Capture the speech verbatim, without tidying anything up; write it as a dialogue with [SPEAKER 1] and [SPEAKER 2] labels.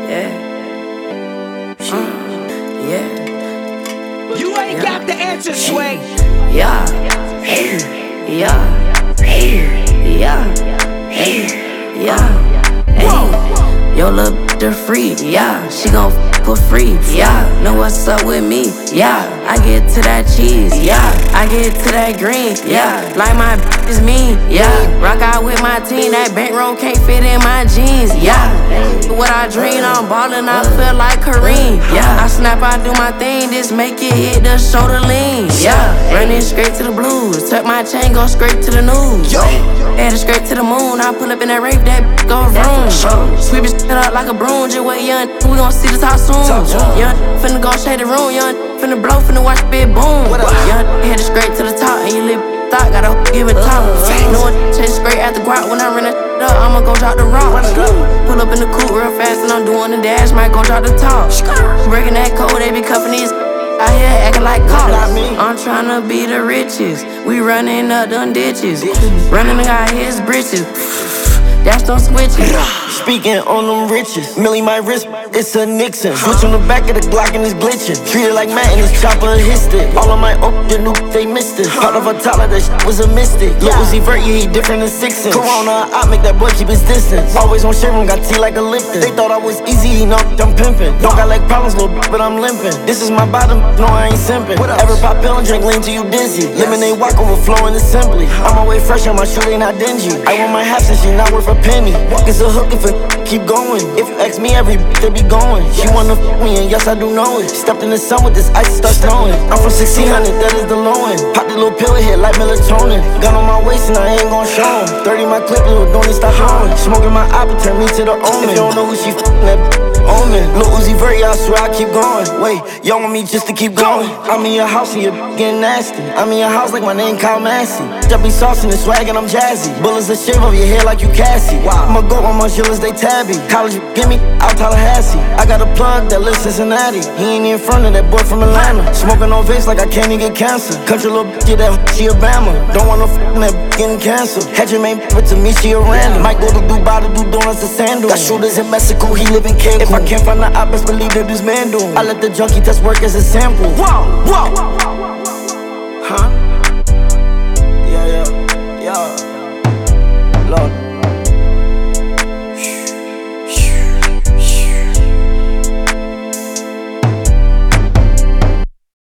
[SPEAKER 1] yeah. She, uh, yeah.
[SPEAKER 2] You ain't yeah. got the answer, Sway.
[SPEAKER 1] Yeah, hey, yeah, hey, yeah, hey, yeah, hey. Yo, little bitch, they're free, yeah. She gon' f for free, yeah. Know what's up with me, yeah. I get to that cheese, yeah. I get to that green, yeah. Like my bitch is mean, yeah. Rock out with my team, that bankroll can't fit in my jeans, yeah. What I dream, I'm ballin', I feel like Kareem, yeah. I snap, I do my thing, just make it hit the shoulder lean, yeah. Running straight to the blues, tuck my chain, go straight to the news. Headed straight to the moon, I pull up in that rave, that b go vroom. Sweep it shit up like a broom, just wait, young, we gon' see this how soon. Young finna go shade the room, young finna blow, finna watch big boom. Young headed straight to the top, and you live thought, gotta give it top. No one chase straight at the guap, when I run it up, I'ma go drop the rock. Pull up in the coupe real fast, and I'm doing the dash, might go drop the top. Breaking that code, they be cuffing these out here acting like cops. I'm tryna be the richest. We running up them ditches. Running out his britches. That's them switches.
[SPEAKER 3] Speaking on them riches, Millie my wrist, it's a Nixon. Switch on the back of the Glock and it's glitching. Treated like Madden, this chopper a hit stick. All of my oak, your new, they missed it. Part of a toddler, that shit was a mystic. Lil Uzi Vert, yeah, he different than six inch. Corona, I make that boy keep his distance. Always on Chevron, got tea like a Lipton. They thought I was easy, you know, I'm pimping. Don't got like problems, little b- but I'm limping. This is my bottom, no, I ain't simping. Ever pop pill and drink lean till you dizzy. Lemonade walk overflowing assembly. I'm always fresh on my shoe, they not dingy. I want my half and she not worth a penny. It's a hook if it keep going. If you ask me, every they be going. She wanna f me, and yes, I do know it. Stepped in the sun with this ice, start snowing. I'm from sixteen hundred, that is the low end. Pop the little pill, hit like melatonin. Gun on my waist, and I ain't gon' show him. thirty my clip, little don't stop blowing. Smoking my apple, turn me to the omen. If you don't know who she f***ing, that omen. Lil Uzi Vert, yeah, I swear I keep going. Wait, y'all want me just to keep going? I'm in your house, and you're getting nasty. I'm in your house like my name Kyle Massey. I be saucing and swag, and I'm jazzy. Bullets that shave off your hair like you Cassie. Wow. I'ma go on my shoulders, they tabby. College, give me out Tallahassee. I got a plug that lives Cincinnati. He ain't in front of that boy from Atlanta. Smoking on Vicks like I can't even get cancer. Country little bitch, yeah, that she a Bama. Don't wanna f that getting cancer. Had your main but to me, she a random. Might go to Dubai to do donuts and sandals. Got shooters in Mexico, he live in Cancun. If I can't find the op, best believe that this man do. I let the junkie test work as a sample. Whoa, whoa, huh?